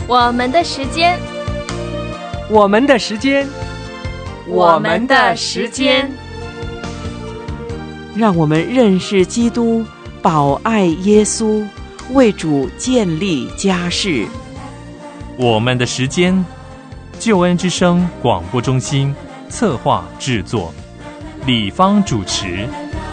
我们的时间， 我们的时间， 我们的时间， 让我们认识基督，保爱耶稣，为主建立家室。 我们的时间，救恩之声广播中心策划制作，李芳主持。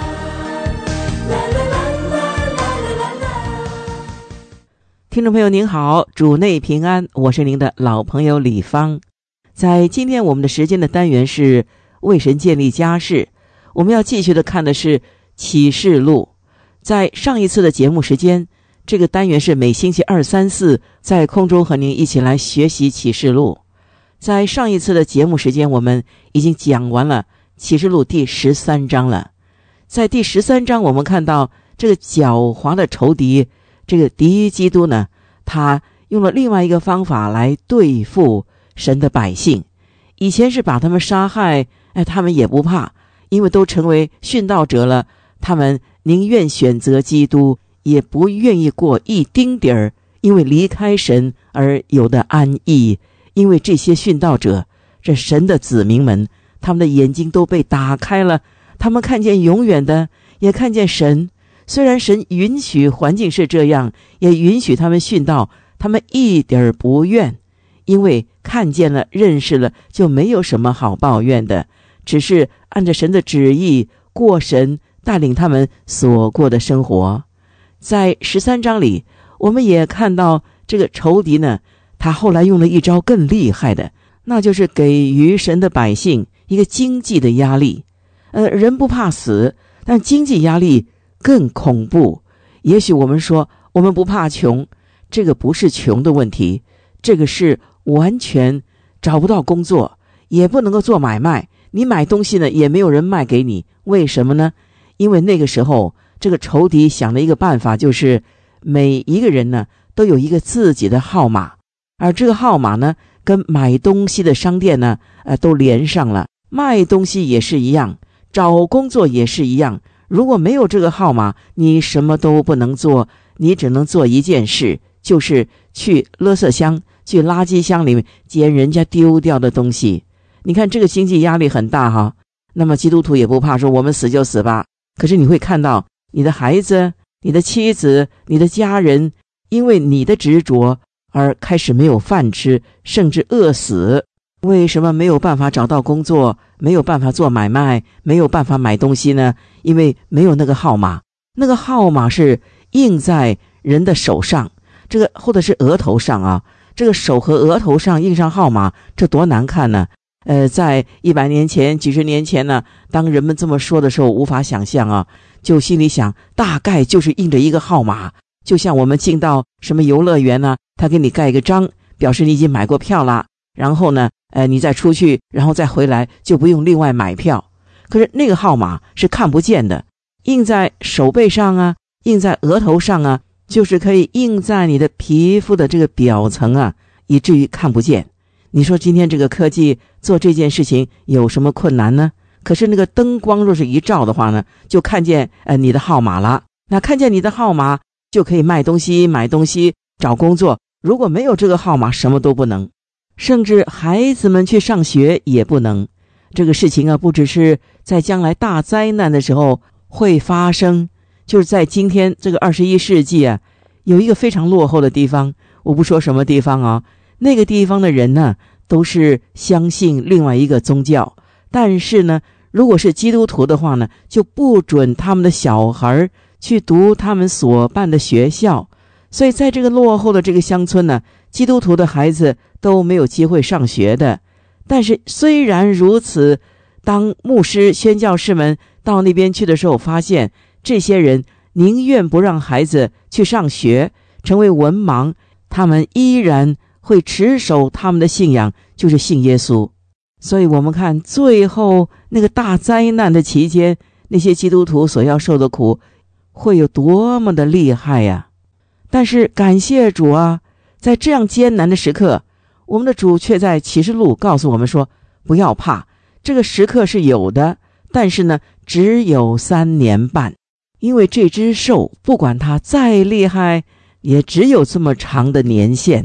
听众朋友您好，主内平安，我是您的老朋友李芳。在今天我们的时间的单元是为神建立家室，我们要继续的看的是启示录。在上一次的节目时间，这个单元是每星期2、3、4在空中和您一起来学习启示录。在上一次的节目时间，我们已经讲完了启示录第13章了。在第13章，我们看到这个狡猾的仇敌，这个敌基督呢，他用了另外一个方法来对付神的百姓。以前是把他们杀害，他们也不怕，因为都成为殉道者了，他们宁愿选择基督，也不愿意过一丁点儿因为离开神而有的安逸。因为这些殉道者，这神的子民们，他们的眼睛都被打开了，他们看见永远的，也看见神。虽然神允许环境是这样，也允许他们殉道，他们一点儿不怨，因为看见了认识了，就没有什么好抱怨的，只是按着神的旨意过神带领他们所过的生活。在13章里，我们也看到这个仇敌呢，他后来用了一招更厉害的，那就是给予神的百姓一个经济的压力。人不怕死，但经济压力更恐怖。也许我们说我们不怕穷，这个不是穷的问题，这个是完全找不到工作，也不能够做买卖，你买东西呢也没有人卖给你。为什么呢？因为那个时候这个仇敌想了一个办法，就是每一个人呢都有一个自己的号码，而这个号码呢跟买东西的商店呢都连上了，卖东西也是一样，找工作也是一样。如果没有这个号码，你什么都不能做，你只能做一件事，就是去垃圾箱，去垃圾箱里面捡人家丢掉的东西。你看这个经济压力很大哈。那么基督徒也不怕说我们死就死吧，可是你会看到你的孩子、你的妻子、你的家人，因为你的执着而开始没有饭吃，甚至饿死。为什么没有办法找到工作，没有办法做买卖，没有办法买东西呢？因为没有那个号码。那个号码是印在人的手上，这个或者是额头上啊，这个手和额头上印上号码，这多难看呢。在100年前、几十年前呢，当人们这么说的时候，无法想象啊，就心里想，大概就是印着一个号码。就像我们进到什么游乐园呢，他给你盖一个章，表示你已经买过票了，然后呢你再出去，然后再回来，就不用另外买票。可是那个号码是看不见的，印在手背上啊，印在额头上啊，就是可以印在你的皮肤的这个表层啊，以至于看不见。你说今天这个科技做这件事情有什么困难呢？可是那个灯光若是一照的话呢，就看见你的号码了。那看见你的号码，就可以卖东西、买东西、找工作。如果没有这个号码，什么都不能，甚至孩子们去上学也不能。这个事情啊，不只是在将来大灾难的时候会发生，就是在今天这个21世纪啊，有一个非常落后的地方，我不说什么地方啊，那个地方的人呢，都是相信另外一个宗教，但是呢，如果是基督徒的话呢，就不准他们的小孩去读他们所办的学校。所以在这个落后的这个乡村呢，基督徒的孩子都没有机会上学的。但是虽然如此，当牧师、宣教士们到那边去的时候，发现这些人宁愿不让孩子去上学，成为文盲，他们依然会持守他们的信仰，就是信耶稣。所以我们看最后那个大灾难的期间，那些基督徒所要受的苦会有多么的厉害呀！但是感谢主啊，在这样艰难的时刻，我们的主却在启示录告诉我们说，不要怕，这个时刻是有的，但是呢，只有3年半。因为这只兽不管它再厉害，也只有这么长的年限，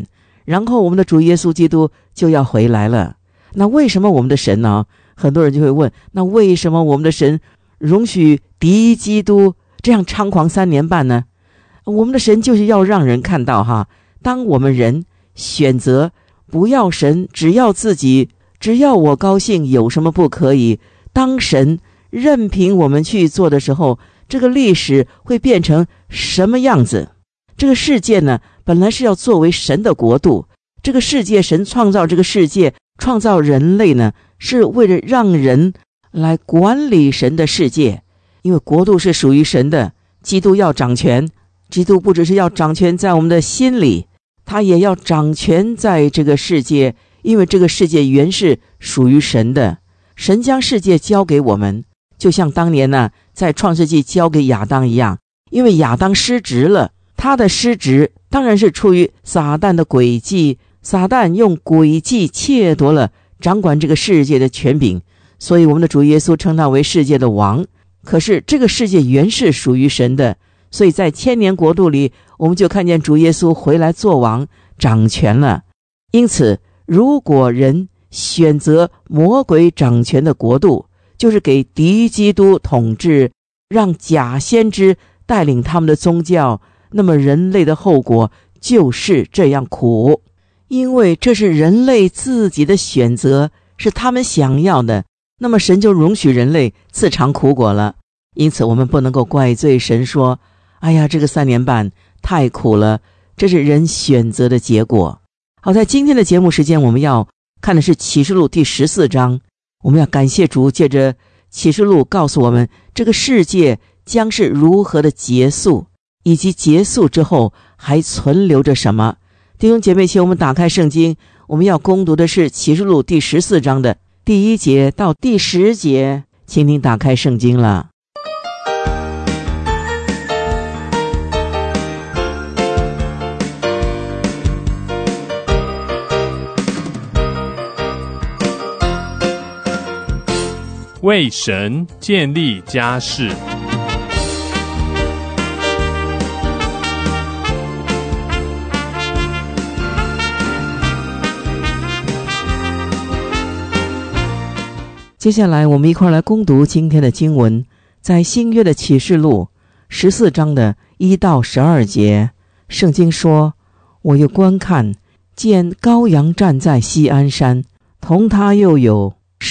然后我们的主耶稣基督就要回来了。那为什么我们的神呢？很多人就会问，那为什么我们的神容许敌基督这样猖狂3年半呢？我们的神就是要让人看到当我们人选择不要神，只要自己，只要我高兴，有什么不可以？当神任凭我们去做的时候，这个历史会变成什么样子？这个世界呢，本来是要作为神的国度，这个世界，神创造这个世界，创造人类呢，是为了让人来管理神的世界，因为国度是属于神的。基督要掌权，基督不只是要掌权在我们的心里，他也要掌权在这个世界，因为这个世界原是属于神的。神将世界交给我们，就像当年呢，在创世纪交给亚当一样，因为亚当失职了，他的失职当然是出于撒旦的诡计，撒旦用诡计窃夺了掌管这个世界的权柄，所以我们的主耶稣称他为世界的王。可是这个世界原是属于神的，所以在千年国度里，我们就看见主耶稣回来做王，掌权了。因此，如果人选择魔鬼掌权的国度，就是给敌基督统治，让假先知带领他们的宗教，那么人类的后果就是这样苦，因为这是人类自己的选择，是他们想要的，那么神就容许人类自尝苦果了。因此我们不能够怪罪神说，哎呀，这个3年半太苦了，这是人选择的结果。好，在今天的节目时间，我们要看的是启示录第14章。我们要感谢主，借着启示录告诉我们这个世界将是如何的结束，以及结束之后还存留着什么。弟兄姐妹，请我们打开圣经，我们要攻读的是启示录第14章的第1节到第10节，请您打开圣经了。 为神建立家室。 接下来我们一块来攻读今天的经文，在新约的启示录14章的1到12节，圣经说，我又观看，见羔羊站在锡安山，同他又有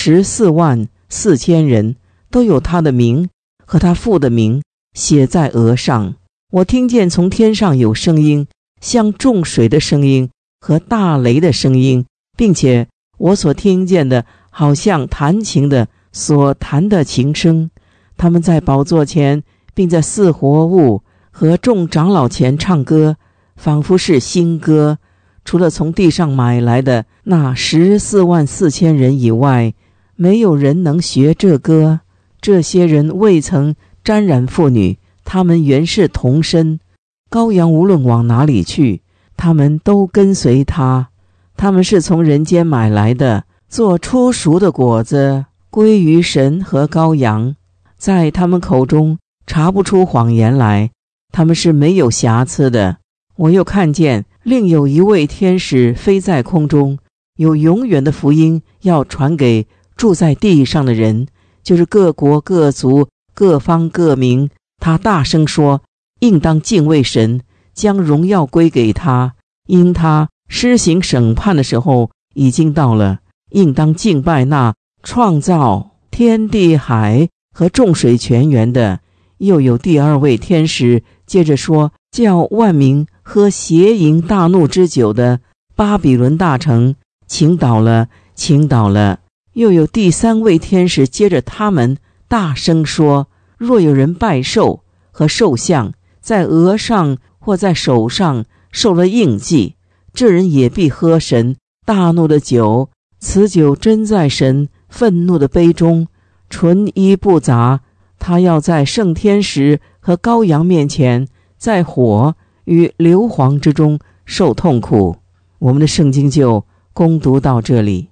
144000人，都有他的名和他父的名写在额上。我听见从天上有声音，像众水的声音和大雷的声音，并且我所听见的好像弹琴的所弹的琴声。他们在宝座前，并在四活物和众长老前唱歌，仿佛是新歌。除了从地上买来的那144000人以外，没有人能学这歌。这些人未曾沾染妇女，他们原是童身。羔羊无论往哪里去，他们都跟随他。他们是从人间买来的，做初熟的果子，归于神和羔羊。在他们口中查不出谎言来，他们是没有瑕疵的。我又看见另有一位天使飞在空中，有永远的福音要传给住在地上的人，就是各国各族各方各民。他大声说，应当敬畏神，将荣耀归给他，因他施行审判的时候已经到了。应当敬拜那创造天地海和众水泉源的。又有第二位天使接着说，叫万民喝邪淫大怒之酒的巴比伦大城倾倒了，倾倒了。又有第三位天使接着他们大声说，若有人拜兽和兽像，在额上或在手上受了印记，这人也必喝神大怒的酒。此酒真在神愤怒的杯中，纯一不杂。他要在圣天使和羔羊面前，在火与硫磺之中受痛苦。我们的圣经就攻读到这里。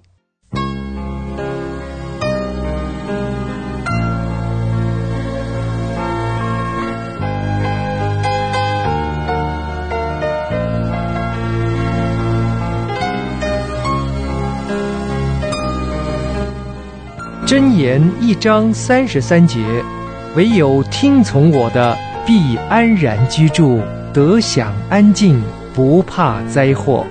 箴言1章33节，唯有听从我的，必安然居住，得享安静，不怕灾祸。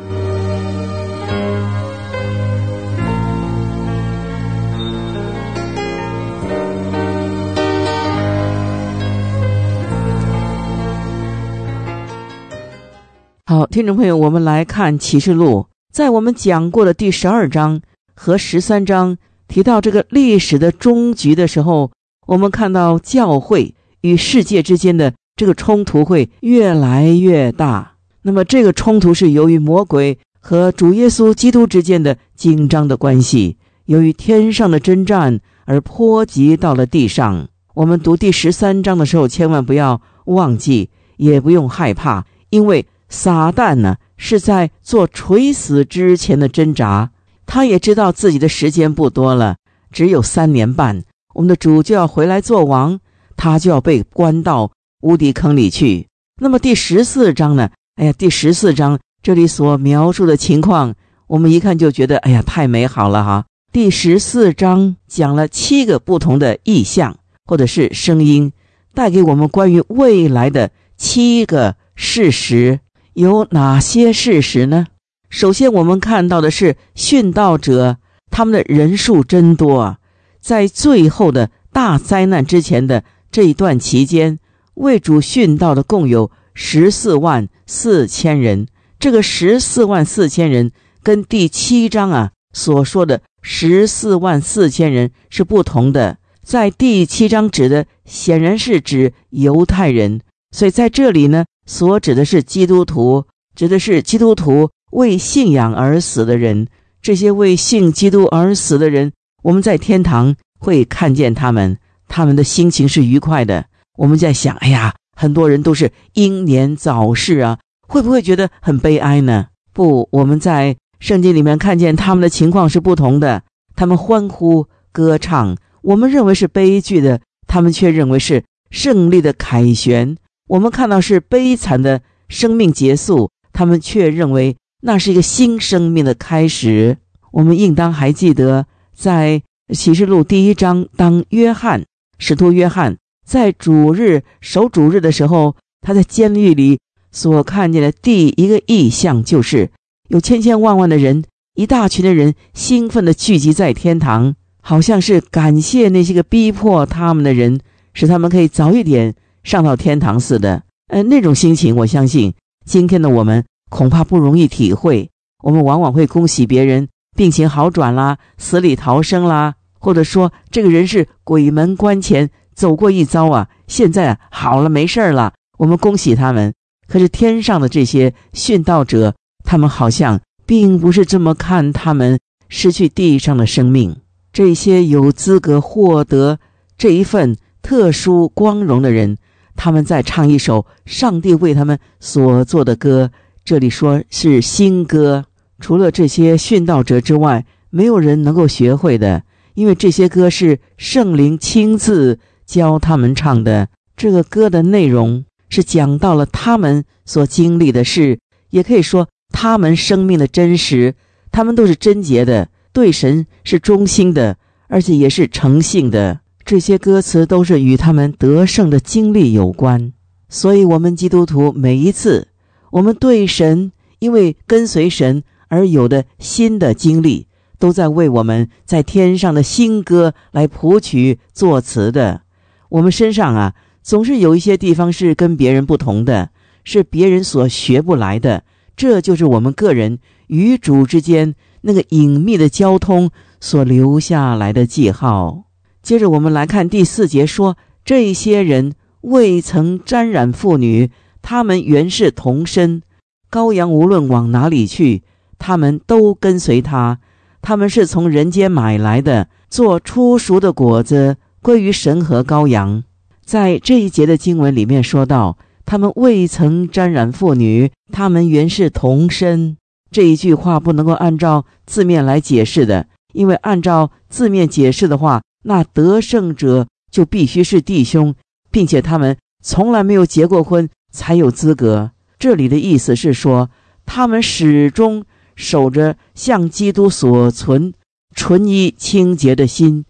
好，听众朋友，我们来看启示录，在我们讲过的第12章和13章提到这个历史的终局的时候，我们看到教会与世界之间的这个冲突会越来越大。那么这个冲突是由于魔鬼和主耶稣基督之间的紧张的关系，由于天上的征战而波及到了地上。我们读第13章的时候，千万不要忘记，也不用害怕，因为撒旦呢是在做垂死之前的挣扎，他也知道自己的时间不多了，只有3年半，我们的主就要回来做王，他就要被关到无底坑里去。那么第14章呢，第14章这里所描述的情况，我们一看就觉得太美好了哈。第14章讲了7个不同的意象或者是声音，带给我们关于未来的7个事实。有哪些事实呢？首先我们看到的是殉道者，他们的人数真多啊。在最后的大灾难之前的这一段期间，为主殉道的共有14万4千人。这个14万4千人跟第7章所说的14万4千人是不同的。在第7章指的显然是指犹太人，所以在这里呢，所指的是基督徒，指的是基督徒为信仰而死的人。这些为信基督而死的人，我们在天堂会看见他们的心情是愉快的。我们在想，很多人都是英年早逝啊，会不会觉得很悲哀呢？不，我们在圣经里面看见他们的情况是不同的。他们欢呼歌唱，我们认为是悲剧的，他们却认为是胜利的凯旋。我们看到是悲惨的生命结束，他们却认为那是一个新生命的开始。我们应当还记得，在启示录第1章，当使徒约翰在守主日的时候，他在监狱里所看见的第一个异象，就是有千千万万的人，一大群的人兴奋地聚集在天堂，好像是感谢那些个逼迫他们的人，使他们可以早一点上到天堂似的。那种心情，我相信今天的我们恐怕不容易体会。我们往往会恭喜别人病情好转啦，死里逃生啦，或者说这个人是鬼门关前走过一遭啊，现在好了，没事了，我们恭喜他们。可是天上的这些殉道者，他们好像并不是这么看他们失去地上的生命。这些有资格获得这一份特殊光荣的人，他们在唱一首上帝为他们所做的歌，这里说是新歌。除了这些殉道者之外，没有人能够学会的，因为这些歌是圣灵亲自教他们唱的。这个歌的内容是讲到了他们所经历的事，也可以说他们生命的真实，他们都是贞洁的，对神是忠心的，而且也是诚信的。这些歌词都是与他们得胜的经历有关。所以我们基督徒每一次我们对神，因为跟随神而有的新的经历，都在为我们在天上的新歌来谱曲作词的。我们身上总是有一些地方是跟别人不同的，是别人所学不来的，这就是我们个人与主之间那个隐秘的交通所留下来的记号。接着我们来看第4节说，这些人未曾沾染妇女，他们原是同身，羔羊无论往哪里去，他们都跟随他，他们是从人间买来的，做初熟的果子，归于神和羔羊。在这一节的经文里面说到，他们未曾沾染妇女，他们原是同身。这一句话不能够按照字面来解释的，因为按照字面解释的话，那得胜者就必须是弟兄，并且他们从来没有结过婚才有资格。这里的意思是说，他们始终守着向基督所存纯一清洁的心，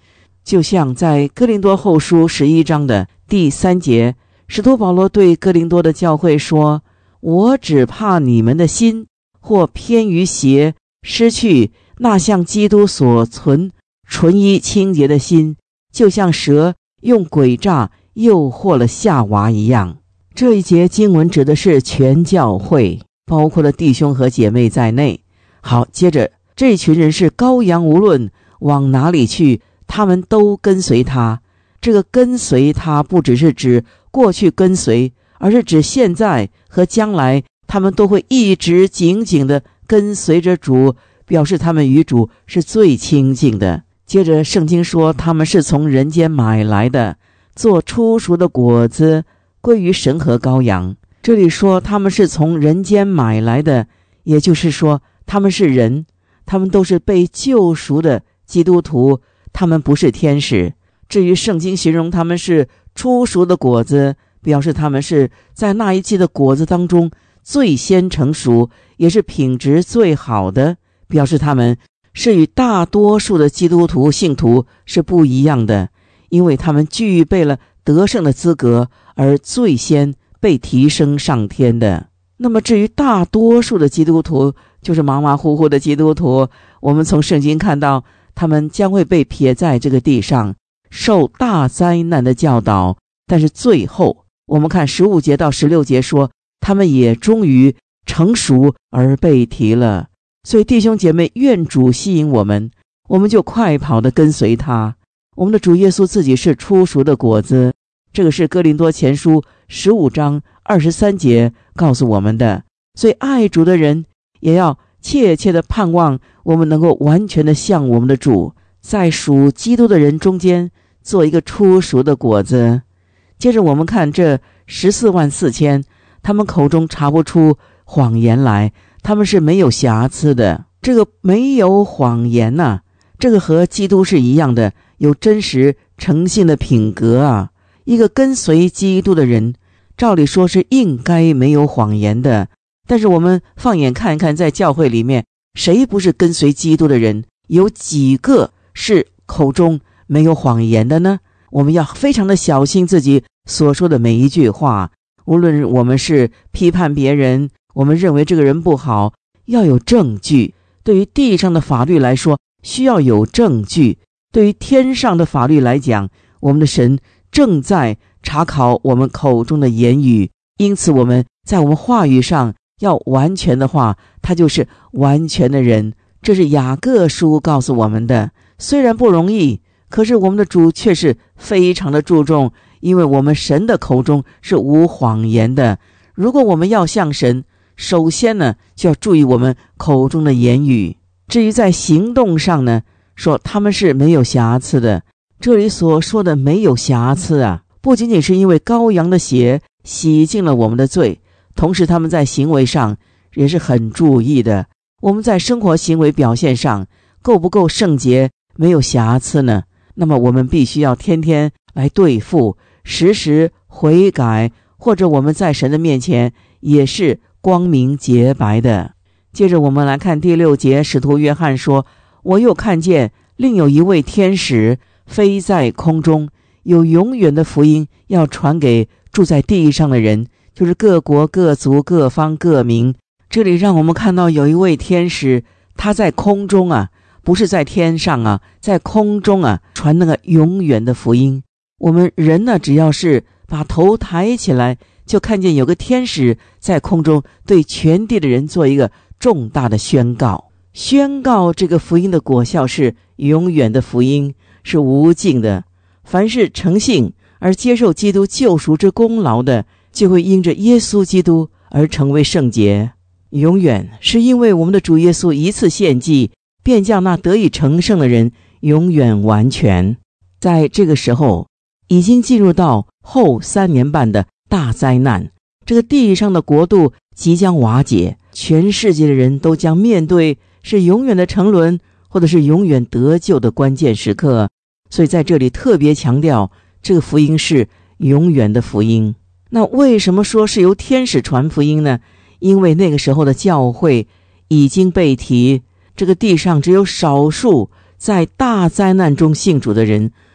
就像在哥林多后书11章的第3节，使徒保罗对哥林多的教会说，我只怕你们的心或偏于邪，失去那像基督所存纯一清洁的心，就像蛇用诡诈诱惑了夏娃一样。这一节经文指的是全教会，包括了弟兄和姐妹在内。好，接着这群人是羔羊，无论往哪里去，他们都跟随他。这个跟随他不只是指过去跟随，而是指现在和将来，他们都会一直紧紧地跟随着主，表示他们与主是最亲近的。接着圣经说，他们是从人间买来的，做初熟的果子，归于神和羔羊。这里说他们是从人间买来的，也就是说他们是人，他们都是被救赎的基督徒，他们不是天使。至于圣经形容他们是初熟的果子，表示他们是在那一季的果子当中最先成熟，也是品质最好的，表示他们是与大多数的基督徒信徒是不一样的，因为他们具备了得胜的资格，而最先被提升上天的。那么至于大多数的基督徒，就是马马虎虎的基督徒，我们从圣经看到他们将会被撇在这个地上，受大灾难的教导。但是最后我们看15节到16节说，他们也终于成熟而被提了。所以弟兄姐妹，愿主吸引我们，我们就快跑地跟随他。我们的主耶稣自己是初熟的果子，这个是哥林多前书15章23节告诉我们的。所以爱主的人也要切切地盼望我们能够完全地像我们的主，在属基督的人中间做一个初熟的果子。接着我们看这14万4千，他们口中查不出谎言来，他们是没有瑕疵的。这个没有谎言啊，这个和基督是一样的，有真实诚信的品格啊。一个跟随基督的人，照理说是应该没有谎言的。但是我们放眼看一看，在教会里面，谁不是跟随基督的人？有几个是口中没有谎言的呢？我们要非常的小心自己所说的每一句话，无论我们是批判别人，我们认为这个人不好，要有证据。对于地上的法律来说，需要有证据；对于天上的法律来讲，我们的神正在查考我们口中的言语，因此我们在我们话语上要完全的话，他就是完全的人。这是雅各书告诉我们的。虽然不容易，可是我们的主却是非常的注重，因为我们神的口中是无谎言的。如果我们要像神，首先呢，就要注意我们口中的言语。至于在行动上呢，说他们是没有瑕疵的。这里所说的没有瑕疵啊，不仅仅是因为羔羊的血洗净了我们的罪，同时他们在行为上也是很注意的。我们在生活行为表现上够不够圣洁，没有瑕疵呢？那么我们必须要天天来对付，时时悔改，或者我们在神的面前也是光明洁白的。接着我们来看第6节，使徒约翰说，我又看见另有一位天使飞在空中，有永远的福音要传给住在地上的人，就是各国各族各方各民。这里让我们看到有一位天使，他在空中啊，不是在天上啊，在空中啊，传那个永远的福音。我们人呢，只要是把头抬起来，就看见有个天使在空中对全地的人做一个重大的宣告。宣告这个福音的果效是永远的福音，是无尽的。凡是诚信而接受基督救赎之功劳的，就会因着耶稣基督而成为圣洁。永远是因为我们的主耶稣一次献祭，便叫那得以成圣的人永远完全。在这个时候已经进入到后3年半的大灾难，这个地上的国度即将瓦解，全世界的人都将面对是永远的沉沦，或者是永远得救的关键时刻。所以在这里特别强调，这个福音是永远的福音。那为什么说是由天使传福音呢？因为那个时候的教会已经被提，这个地上只有少数在大灾难中信主的人，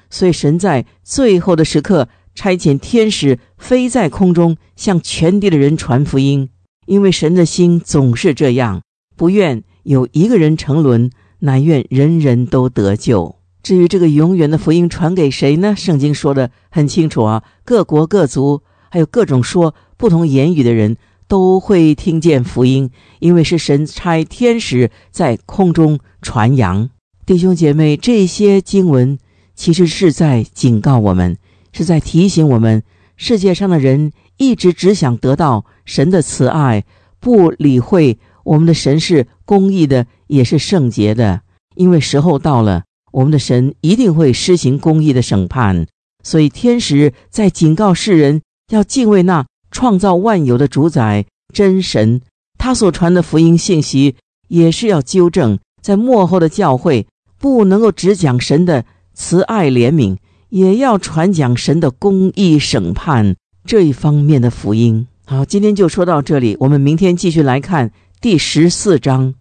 所以神在最后的时刻差遣天使飞在空中，向全地的人传福音。因为神的心总是这样，不愿有一个人沉沦，乃愿人人都得救。至于这个永远的福音传给谁呢？圣经说得很清楚啊，各国各族还有各种说不同言语的人都会听见福音，因为是神差天使在空中传扬。弟兄姐妹，这些经文其实是在警告我们，是在提醒我们，世界上的人一直只想得到神的慈爱，不理会我们的神是公义的，也是圣洁的。因为时候到了，我们的神一定会施行公义的审判，所以天使在警告世人要敬畏那创造万有的主宰真神。他所传的福音信息也是要纠正，在末后的教会不能够只讲神的慈爱怜悯，也要传讲神的公义审判这一方面的福音。好，今天就说到这里，我们明天继续来看第14章。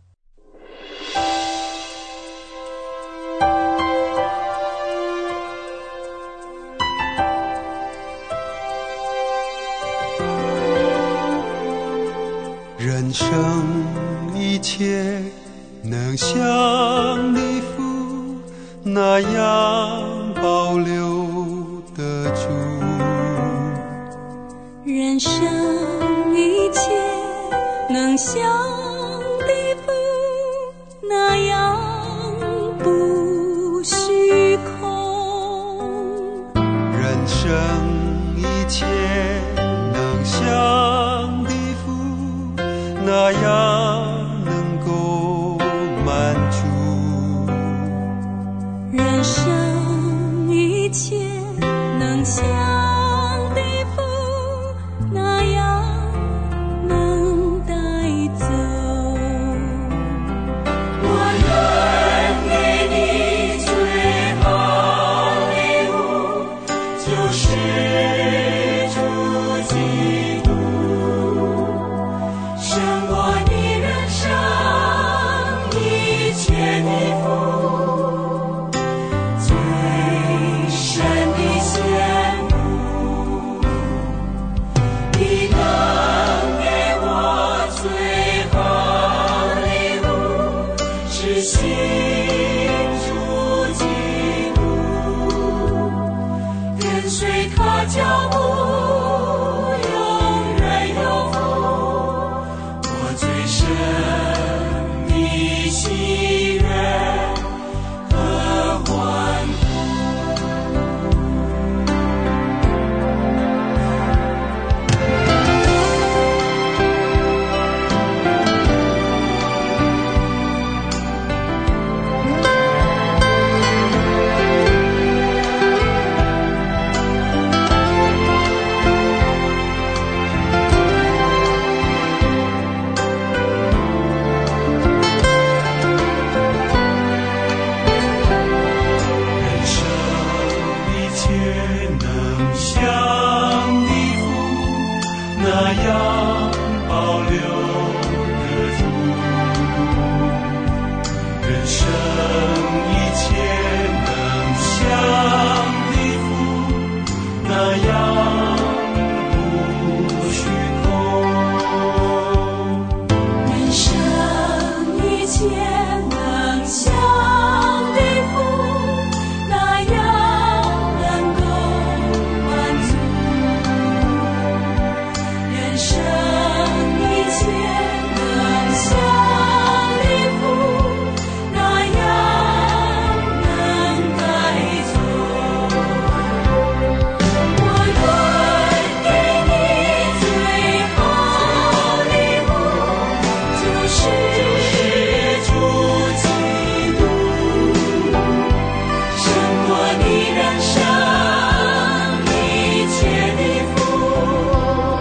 人生一切能像你父那样保留得住， 人生一切能像你父那样不虚空， 人生一切能像你父那样能够满足， 人生一切能像你父那样能带走。我愿给你最好礼物，就是主基督，胜过你人生一切的福，最深的羡慕。你能给我最好礼物，是信主基督，跟随他脚步，永远有福。我最深的喜悦和欢人生一切能像你父那样保留得住，人生一切能像你父那样不虚空，人生一切能像你父那样能够满足，人生一切能像你父那样能带走。我愿给你最好礼物，就是主基督，胜过你人生一切的福，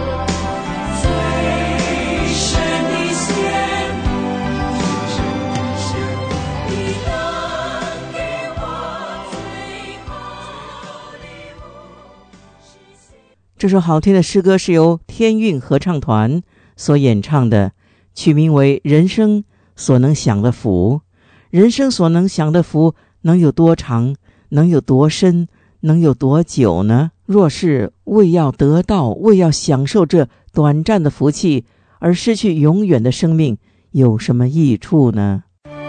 最深的羡慕。你能给我最好礼物。 这首好听的诗歌是由天韵合唱团所演唱的，取名为《人生所能享的福》。人生所能享的福能有多长，能有多深， 能有多久呢？若是为要得到、为要享受这短暂的福气而失去永远的生命，有什么益处呢？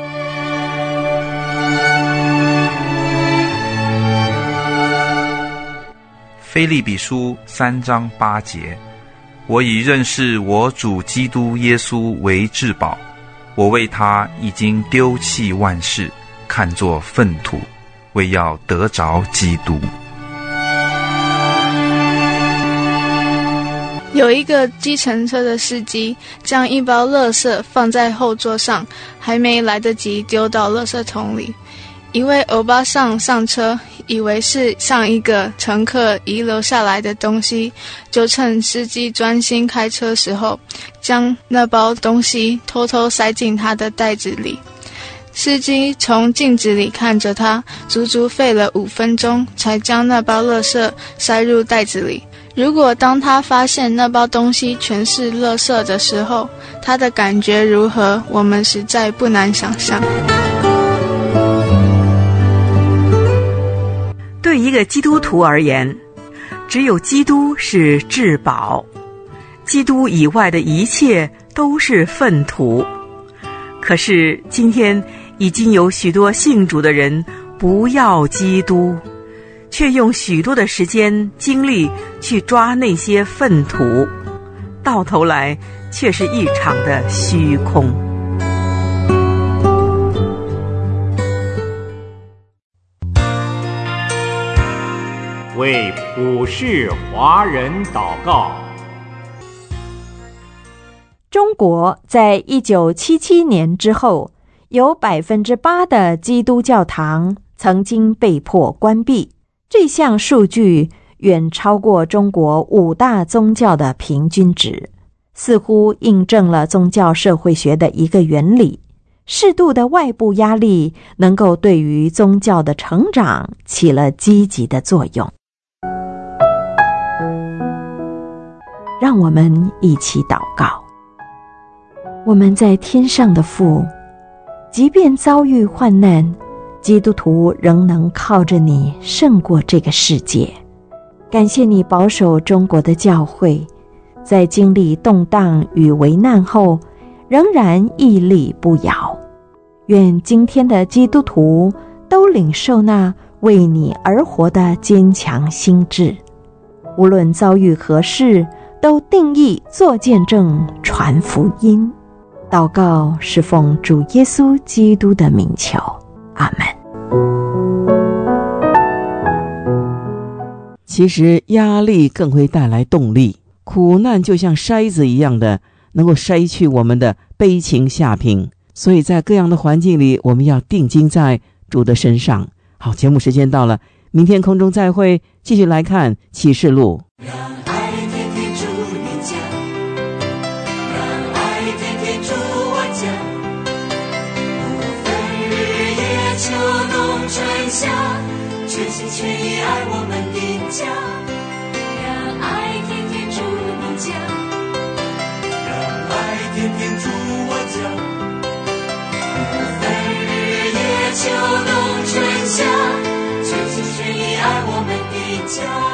腓立比书3章8节，我以认识我主基督耶稣为至宝，我为他已经丢弃万事，看作粪土，为要得着基督。 有一个计程车的司机将一包垃圾放在后座上，还没来得及丢到垃圾桶里，一位欧巴桑上车，以为是上一个乘客遗留下来的东西，就趁司机专心开车时候，将那包东西偷偷塞进他的袋子里。司机从镜子里看着他，足足费了5分钟才将那包垃圾塞入袋子里。如果当他发现那包东西全是垃圾的时候，他的感觉如何，我们实在不难想象。 对一个基督徒而言，只有基督是至宝，基督以外的一切都是粪土。可是今天已经有许多信主的人不要基督，却用许多的时间精力去抓那些粪土，到头来却是一场的虚空。 为普世华人祷告。 中国在1977年之后，有 8% 的基督教堂曾经被迫关闭，这项数据远超过中国5大宗教的平均值，似乎印证了宗教社会学的一个原理：适度的外部压力能够对于宗教的成长起了积极的作用。让我们一起祷告。我们在天上的父，即便遭遇患难，基督徒仍能靠着你胜过这个世界。感谢你保守中国的教会，在经历动荡与危难后，仍然屹立不摇。愿今天的基督徒都领受那为你而活的坚强心志，无论遭遇何事，都定义做见证，传福音。祷告是奉主耶稣基督的名求，阿们。 其实压力更会带来动力，苦难就像筛子一样的，能够筛去我们的悲情下品。所以在各样的环境里，我们要定睛在主的身上。好，节目时间到了，明天空中再会，继续来看启示录。 让爱天天住你家，让爱天天住我家，不分日夜秋冬春夏，全心全意爱我们的家。让爱天天住你家，让爱天天住我家，不分日夜秋冬春夏，全心全意爱我们的家。